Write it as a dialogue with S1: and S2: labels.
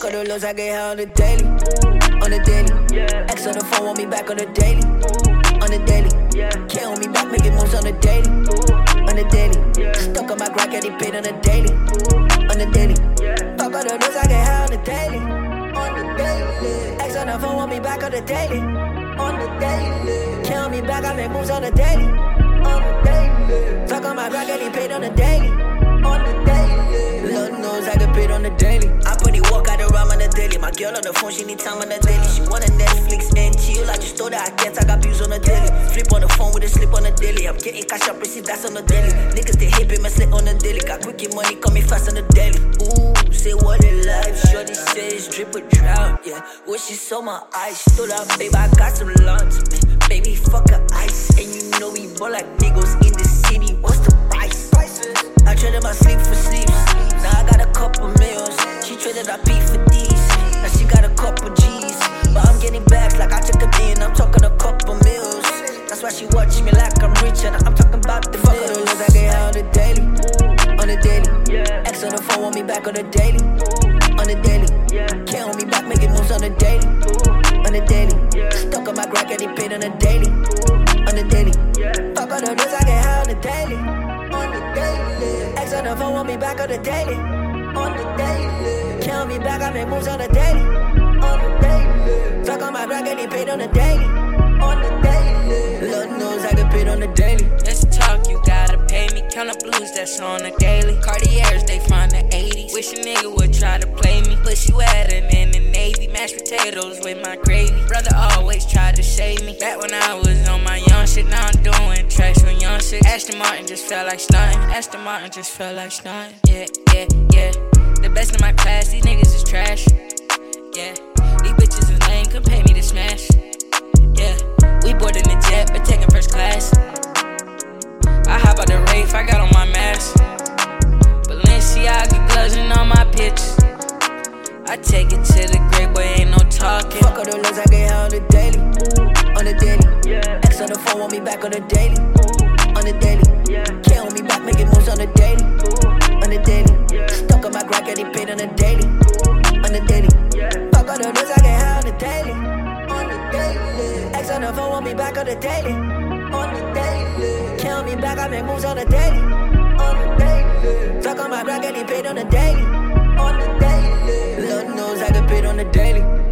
S1: of the lows I get high on the daily. On the daily. X on the phone, want me back on the daily. On the daily. Can't hold me back, making moves on the daily. On the daily. Stuck on my grind, getting paid on the daily. On the daily. Fuck all the lows I get high on the daily. On the daily. X on the phone, want me back on the daily. On the daily. Can't hold me back, I make moves on the daily. On the daily. Stuck on my grind, getting paid on the daily. On the daily. Lord knows I get paid on the daily. I put it walk out the rhyme on the daily. My girl on the phone, she need time on the daily. She wanna Netflix and chill. I just told her I can't, I got views on the daily. Flip on the phone with a slip on the daily. I'm getting cash up, receive that's on the daily. Niggas they hate me, my slip on the daily. Got quickie money, coming fast on the daily. Ooh, say what in life. Shorty says drip a drought, yeah. When she saw my eyes, stood up, baby, I got some lunch, man. Baby, fuck her ice. And you know we ball like niggas in the city. What's the price? I traded my sleep for sleeps. Now I got a couple meals. She traded her beef for these. Now she got a couple G's. But I'm getting back like I took a bean. I'm talking a couple meals. That's why she watch me like I'm rich. And I'm talking about the fuck of the lows I get high on the daily. On the daily. X on the phone, want me back on the daily. On the daily. Can't hold me back, making moves on the daily. On the daily. Stuck on my grind, getting paid on the daily. On the daily. Fuck all the lows I get high on the daily. On the daily. X on the phone, want me back on the daily. On the daily. Can't hold me back, I make moves on the daily. On the daily. Stuck on my grind, getting paid on the daily. On the daily. Lord knows I get paid on the daily.
S2: Let's talk, you gotta pay me. Count up blues, that's on the daily. Cartiers, they from the 80s. Wish a nigga would try to play me. Pussy wetter in the Navy. Mashed potatoes with my gravy. Brother always tried to save me. Back when I was on my young shit, now I'm doing tracks from young shit. Aston Martin just felt like stunting. Aston Martin just felt like stunting. Yeah. The best in my class, these niggas is trash. Yeah, these bitches is lame, couldn't pay me to smash. Yeah, we boarding the jet, but taking first class. I hop out the Wraith, I got on my mask. Balenciaga gloves and all my pictures. I take it to the grave, boy, ain't no talking.
S1: Fuck all the lows I get high on the daily. On the daily. X on the phone, want me back on the daily. On the daily. Can't hold me back, making moves on the daily. On the daily. Stuck on my grind, getting paid on the daily. On the daily. Fuck all the lows I get high on the daily. On the daily. X on the phone, want me back on the daily. On the daily. Can't hold me back, I make moves on the daily. On the daily. Stuck on my grind, getting paid on the daily. On the daily. Lord knows I get paid on the daily.